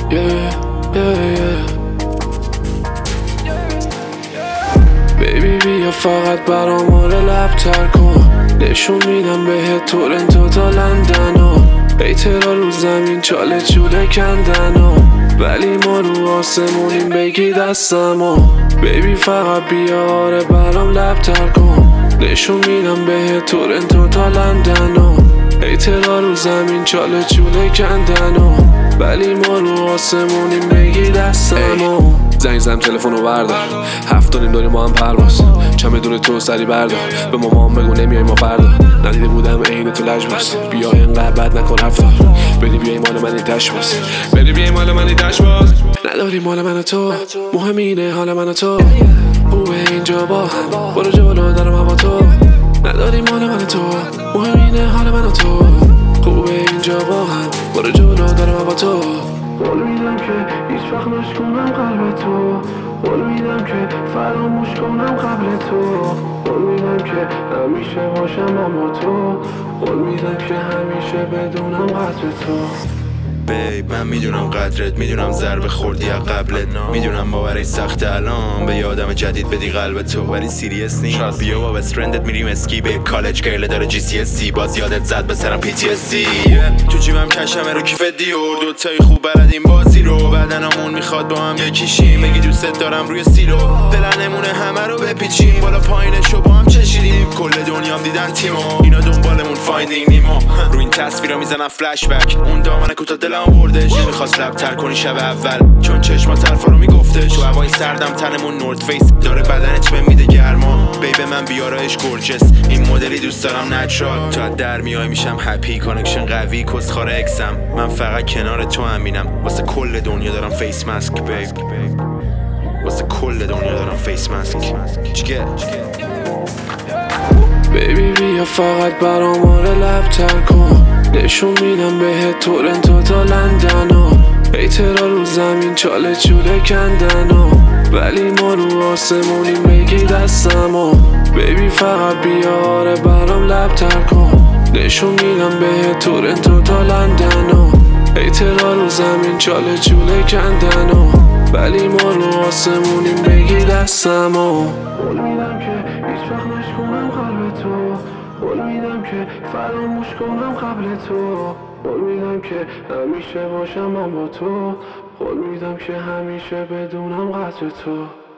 بیبی بیا فقط برام آره لبتر کن، نشون میدم بهت تورنتو تا لندن ایترا رو زمین چاله چوله کندن ولی ما رو آسمونیم بگی دستمو. بیبی فقط بیا آره برام لبتر کن، نشون میدم بهت تورنتو تا لندن ایترا رو زمین چاله چوله کندن ولی ما رو آسمونیم بگی دستمو. زنگ زدم تلفنو بردار، 7 تا نیم داریم ما هم پرواز، چمدون تو سری بردار، به مامان بگو نمیای ما فردا. ندیده بودم عین تو لجباس، بیا اینقدر بد نکن رفتار، بری بیای مال منی تشباس، بری بیای مال منی تشباس. نداری مال من و تو، مهم اینه حال من و تو، خوبه اینجا با هم برو جلو دارم هوا تو. نداری مال من و تو، مهم اینه حال من و تو، خوبه اینجا با هم برو جلو دارم هوا تو. قول میدم که هیچ وقت نشکنم قلب تو، قول میدم که فراموش کنم قبل تو، قول میدم که همیشه باشم اما تو، قول میدم که همیشه بدونم قدر تو. بیب من میدونم قدرت، میدونم ضربه خوردی از قبلت، میدونم باورش سخت الان به آدم جدید بدی قلب تو، ولی سیریس نیست. بیا با بست فرندت میریم اسکی، بیب کالج گرل داره GCSE، باز یادت زد به سرم PTSD. تو جیبم کشمه رو کیف دیور، دوتایی خوب بلدیم بازی رو، بدنمون میخواد با هم یکیشیم، بگی دوست دارم روی سیلو، پلنمونه همه رو بپیچیم، بالا پایینشو با هم چشیدیم، کل دنیام دیدن تیمو، اینا دنبالمون فایندینگ نیمو، رو این تصویرا میزنم فلش بک، اون دامن کوتاه دلم بردش، نمیخواست لبتر کنی شب اول، چون چشمات حرفا رو میگفتش، تو هوای سردم تنمون نورد فیس داره، بدنت به میده گرما، بیب من بیارایش گورجس، این مدلی دوست دارم نچرال، تو در میای میشم هپی، کانکشن قوی کسخار اکسم، من فقط کنار تو همینم، واسه کل دنیا دارم فیس ماسک بیب، واسه کل دنیا دارم فیس ماسک. بیبی بیا فقط برام آره لبتر کن، نشون میدم بهت تورنتو تا لندن ایترا رو زمین چاله چوله کندن ولی ما رو آسمونیم بگی دستمو. بیبی فقط بیا آره برام لبتر کن، نشون میدم بهت تورنتو تا لندن ایترا رو زمین چاله چوله کندن ولی ما رو آسمونیم بگی دستمو. قول میدم که هیچ وقت نشکنم قلب تو، قول میدم که فراموش کنم قبل تو، قول میدم که همیشه باشم من با تو، قول میدم که همیشه بدونم قدر تو.